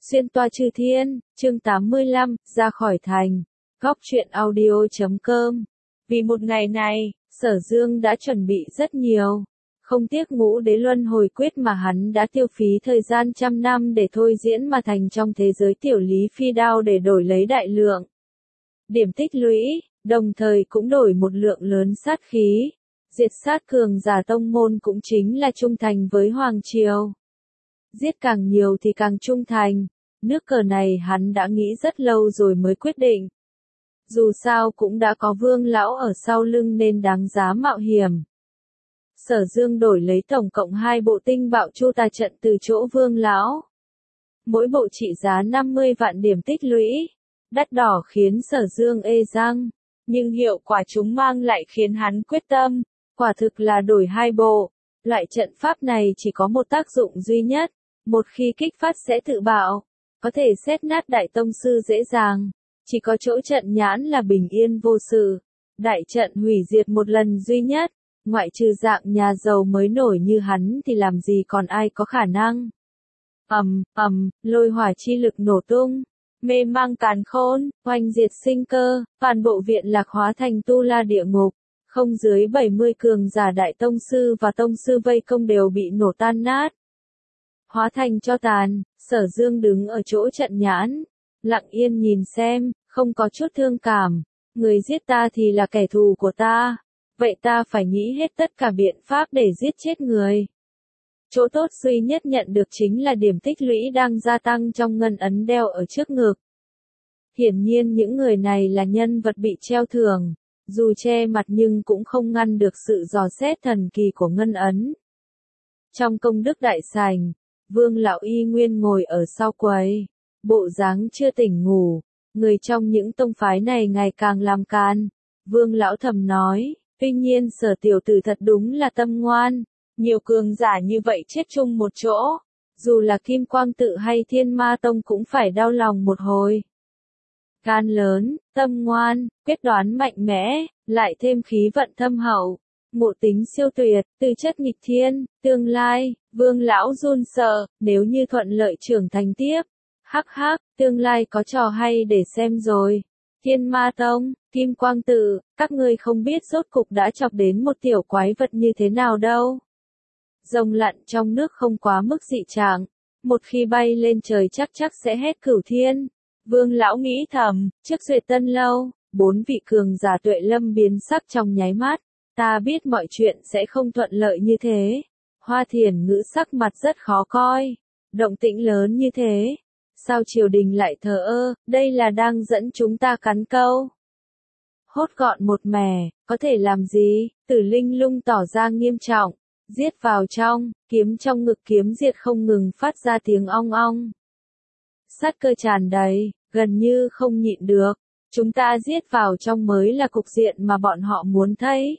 Xuyên toa chư thiên, chương 85, ra khỏi thành. Góc truyện audio.com. Vì một ngày này, Sở Dương đã chuẩn bị rất nhiều. Không tiếc ngũ đế luân hồi quyết mà hắn đã tiêu phí thời gian trăm năm để thôi diễn mà thành trong thế giới tiểu lý phi đao để đổi lấy đại lượng điểm tích lũy, đồng thời cũng đổi một lượng lớn sát khí. Diệt sát cường giả tông môn cũng chính là trung thành với Hoàng Triều. Giết càng nhiều thì càng trung thành. Nước cờ này hắn đã nghĩ rất lâu rồi mới quyết định. Dù sao cũng đã có Vương lão ở sau lưng nên đáng giá mạo hiểm. Sở Dương đổi lấy tổng cộng 2 bộ tinh bạo chu tà trận từ chỗ Vương lão. Mỗi bộ trị giá 50 vạn điểm tích lũy. Đắt đỏ khiến Sở Dương ê răng, nhưng hiệu quả chúng mang lại khiến hắn quyết tâm. Quả thực là đổi 2 bộ. Loại trận pháp này chỉ có một tác dụng duy nhất. Một khi kích phát sẽ tự bạo. Có thể xét nát đại tông sư dễ dàng. Chỉ có chỗ trận nhãn là bình yên vô sự. Đại trận hủy diệt một lần duy nhất. Ngoại trừ dạng nhà giàu mới nổi như hắn thì làm gì còn ai có khả năng. Lôi hỏa chi lực nổ tung. Mê mang càn khôn, oanh diệt sinh cơ, toàn bộ viện lạc hóa thành tu la địa ngục. Không dưới 70 cường giả đại tông sư và tông sư vây công đều bị nổ tan nát. Hóa thành cho tàn, Sở Dương đứng ở chỗ trận nhãn, lặng yên nhìn xem, không có chút thương cảm. Người giết ta thì là kẻ thù của ta. Vậy ta phải nghĩ hết tất cả biện pháp để giết chết người. Chỗ tốt duy nhất nhận được chính là điểm tích lũy đang gia tăng trong ngân ấn đeo ở trước ngực. Hiển nhiên những người này là nhân vật bị treo thưởng, dù che mặt nhưng cũng không ngăn được sự dò xét thần kỳ của ngân ấn. Trong công đức đại sảnh, Vương lão y nguyên ngồi ở sau quầy, bộ dáng chưa tỉnh ngủ. Người trong những tông phái này ngày càng làm can. Vương lão thầm nói, tuy nhiên Sở tiểu tử thật đúng là tâm ngoan. Nhiều cường giả như vậy chết chung một chỗ, dù là Kim Quang tự hay Thiên Ma Tông cũng phải đau lòng một hồi. Gan lớn, tâm ngoan, quyết đoán mạnh mẽ, lại thêm khí vận thâm hậu, ngộ tính siêu tuyệt, tư chất nghịch thiên, tương lai, Vương lão run sợ, nếu như thuận lợi trưởng thành tiếp. Tương lai có trò hay để xem rồi. Thiên Ma Tông, Kim Quang tự, các ngươi không biết rốt cục đã chọc đến một tiểu quái vật như thế nào đâu. Rồng lặn trong nước không quá mức dị trạng, một khi bay lên trời chắc sẽ hét cửu thiên. Vương lão nghĩ thầm, trước Duyệt Tân lâu, 4 vị cường giả tuệ lâm biến sắc trong nháy mắt. Ta biết mọi chuyện sẽ không thuận lợi như thế. Hoa Thiền Ngữ sắc mặt rất khó coi. Động tĩnh lớn như thế. Sao triều đình lại thờ ơ, đây là đang dẫn chúng ta cắn câu. Hốt gọn một mẻ, có thể làm gì? Tử Linh Lung tỏ ra nghiêm trọng. Giết vào trong, kiếm trong ngực kiếm diệt không ngừng phát ra tiếng ong ong. Sát cơ tràn đầy, gần như không nhịn được. Chúng ta giết vào trong mới là cục diện mà bọn họ muốn thấy.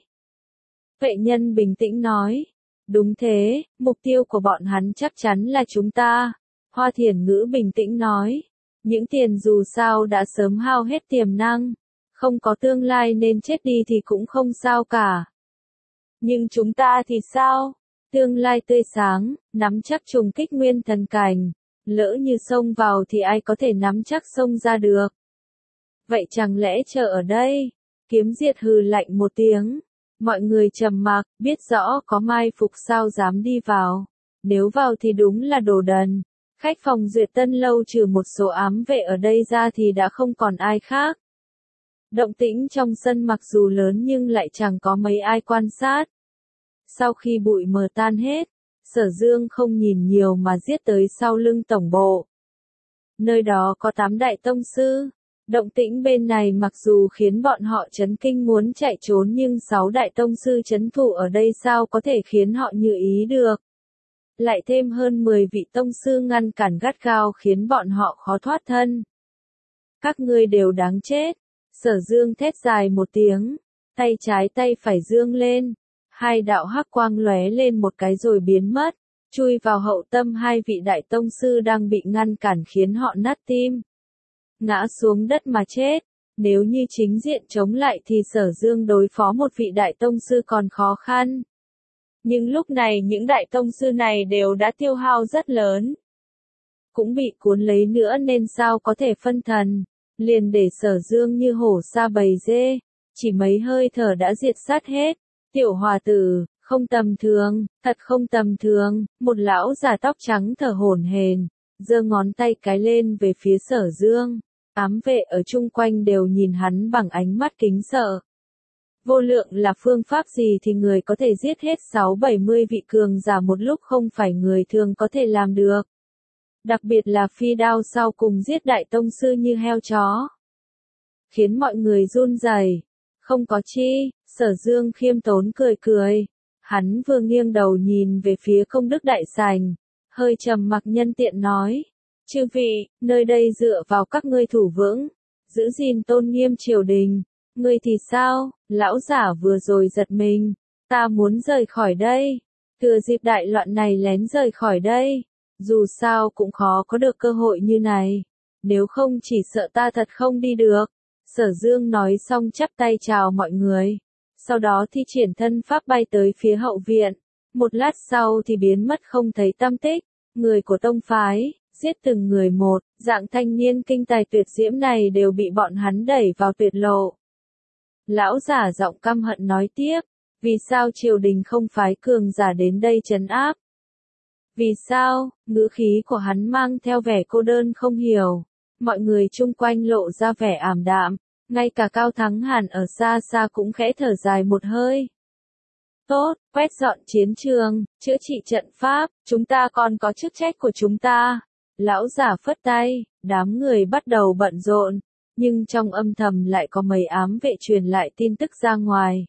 Vệ nhân bình tĩnh nói. Đúng thế, mục tiêu của bọn hắn chắc chắn là chúng ta. Hoa Thiền Ngữ bình tĩnh nói. Những tiền dù sao đã sớm hao hết tiềm năng. Không có tương lai nên chết đi thì cũng không sao cả. Nhưng chúng ta thì sao? Tương lai tươi sáng, nắm chắc trùng kích nguyên thần cảnh. Lỡ như xông vào thì ai có thể nắm chắc xông ra được. Vậy chẳng lẽ chờ ở đây? Kiếm diệt hừ lạnh một tiếng. Mọi người trầm mặc, biết rõ có mai phục sao dám đi vào. Nếu vào thì đúng là đồ đần. Khách phòng Duyệt Tân lâu trừ một số ám vệ ở đây ra thì đã không còn ai khác. Động tĩnh trong sân mặc dù lớn nhưng lại chẳng có mấy ai quan sát. Sau khi bụi mờ tan hết, Sở Dương không nhìn nhiều mà giết tới sau lưng tổng bộ. Nơi đó có 8 đại tông sư. Động tĩnh bên này mặc dù khiến bọn họ chấn kinh muốn chạy trốn nhưng 6 đại tông sư trấn thủ ở đây sao có thể khiến họ như ý được. Lại thêm hơn 10 vị tông sư ngăn cản gắt gao khiến bọn họ khó thoát thân. Các ngươi đều đáng chết. Sở Dương thét dài một tiếng, tay trái tay phải dương lên. 2 đạo hắc quang lóe lên một cái rồi biến mất, chui vào hậu tâm 2 vị đại tông sư đang bị ngăn cản khiến họ nát tim. Ngã xuống đất mà chết. Nếu như chính diện chống lại thì Sở Dương đối phó một vị đại tông sư còn khó khăn. Nhưng lúc này những đại tông sư này đều đã tiêu hao rất lớn. cũng bị cuốn lấy nữa nên sao có thể phân thần, liền để Sở Dương như hổ sa bầy dê, chỉ mấy hơi thở đã diệt sát hết. Tiểu hòa tử, không tầm thường, thật không tầm thường, một lão già tóc trắng thở hổn hển, giơ ngón tay cái lên về phía Sở Dương. Ám vệ ở chung quanh đều nhìn hắn bằng ánh mắt kính sợ. Vô lượng là phương pháp gì thì người có thể giết hết 6-70 vị cường giả một lúc không phải người thường có thể làm được. Đặc biệt là phi đao sau cùng giết đại tông sư như heo chó. Khiến mọi người run rẩy. Không có chi, Sở Dương khiêm tốn cười cười. Hắn vừa nghiêng đầu nhìn về phía công đức đại sảnh, hơi trầm mặc nhân tiện nói. Chư vị, nơi đây dựa vào các ngươi thủ vững, giữ gìn tôn nghiêm triều đình. Ngươi thì sao? Lão giả vừa rồi giật mình. Ta muốn rời khỏi đây. Thừa dịp đại loạn này lén rời khỏi đây. Dù sao cũng khó có được cơ hội như này. Nếu không chỉ sợ ta thật không đi được. Sở Dương nói xong chắp tay chào mọi người. Sau đó thi triển thân pháp bay tới phía hậu viện. Một lát sau thì biến mất không thấy tăm tích. Người của tông phái, giết từng người một, dạng thanh niên kinh tài tuyệt diễm này đều bị bọn hắn đẩy vào tuyệt lộ. Lão giả giọng căm hận nói tiếp, vì sao triều đình không phái cường giả đến đây trấn áp? Vì sao? Ngữ khí của hắn mang theo vẻ cô đơn không hiểu. Mọi người chung quanh lộ ra vẻ ảm đạm, ngay cả Cao Thắng Hàn ở xa xa cũng khẽ thở dài một hơi. Tốt, quét dọn chiến trường, chữa trị trận pháp, chúng ta còn có chức trách của chúng ta. Lão giả phất tay, đám người bắt đầu bận rộn, nhưng trong âm thầm lại có mấy ám vệ truyền lại tin tức ra ngoài.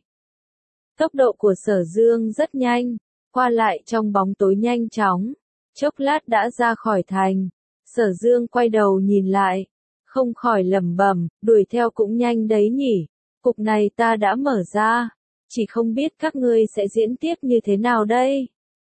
Tốc độ của Sở Dương rất nhanh, qua lại trong bóng tối nhanh chóng, chốc lát đã ra khỏi thành. Sở Dương quay đầu nhìn lại, không khỏi lẩm bẩm, đuổi theo cũng nhanh đấy nhỉ, cục này ta đã mở ra, chỉ không biết các ngươi sẽ diễn tiếp như thế nào đây.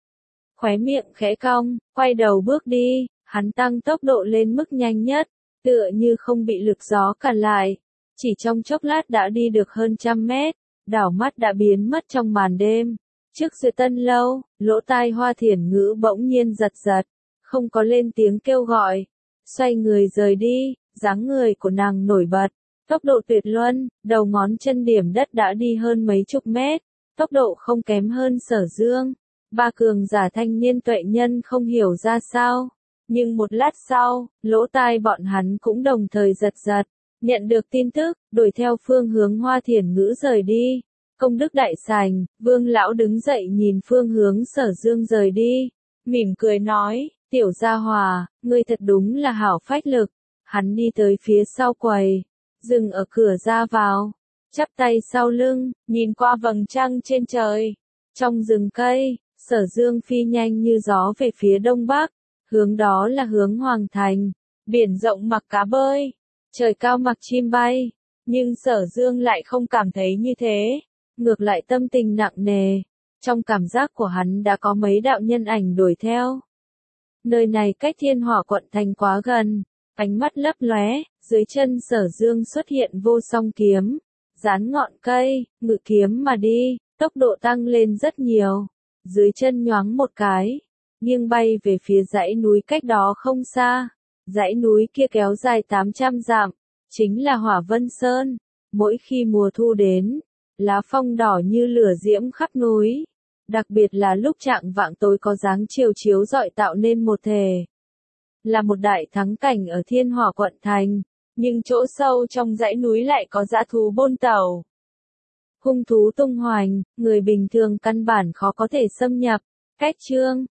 Khóe miệng khẽ cong, quay đầu bước đi, hắn tăng tốc độ lên mức nhanh nhất, tựa như không bị lực gió cản lại, chỉ trong chốc lát đã đi được hơn 100 mét, đảo mắt đã biến mất trong màn đêm. Trước Duyệt Tân Lâu, lỗ tai Hoa Thiển Ngữ bỗng nhiên giật giật, không có lên tiếng kêu gọi, xoay người rời đi, dáng người của nàng nổi bật, tốc độ tuyệt luân, đầu ngón chân điểm đất đã đi hơn mấy chục mét, tốc độ không kém hơn Sở Dương. Ba cường giả thanh niên tuệ nhân không hiểu ra sao, nhưng một lát sau, lỗ tai bọn hắn cũng đồng thời giật giật, nhận được tin tức, đuổi theo phương hướng Hoa Thiển Ngữ rời đi. Công đức đại sảnh, Vương lão đứng dậy nhìn phương hướng Sở Dương rời đi, mỉm cười nói, tiểu gia hòa, ngươi thật đúng là hảo phách lực. Hắn đi tới phía sau quầy, dừng ở cửa ra vào, chắp tay sau lưng, nhìn qua vầng trăng trên trời. Trong rừng cây, Sở Dương phi nhanh như gió về phía đông bắc, hướng đó là hướng Hoàng Thành, biển rộng mặc cá bơi, trời cao mặc chim bay, nhưng Sở Dương lại không cảm thấy như thế, ngược lại tâm tình nặng nề, trong cảm giác của hắn đã có mấy đạo nhân ảnh đuổi theo. Nơi này cách Thiên Hỏa quận thành quá gần, ánh mắt lấp lóe, dưới chân Sở Dương xuất hiện vô song kiếm, dán ngọn cây, ngự kiếm mà đi, tốc độ tăng lên rất nhiều, dưới chân nhoáng một cái, nghiêng bay về phía dãy núi cách đó không xa, dãy núi kia kéo dài 800 dặm, chính là Hỏa Vân Sơn, mỗi khi mùa thu đến, lá phong đỏ như lửa diễm khắp núi, đặc biệt là lúc chạng vạng tối có dáng chiều chiếu rọi tạo nên một thể. Là một đại thắng cảnh ở Thiên Hỏa quận thành, nhưng chỗ sâu trong dãy núi lại có dã thú bôn tẩu. Hung thú tung hoành, người bình thường căn bản khó có thể xâm nhập. Cách chương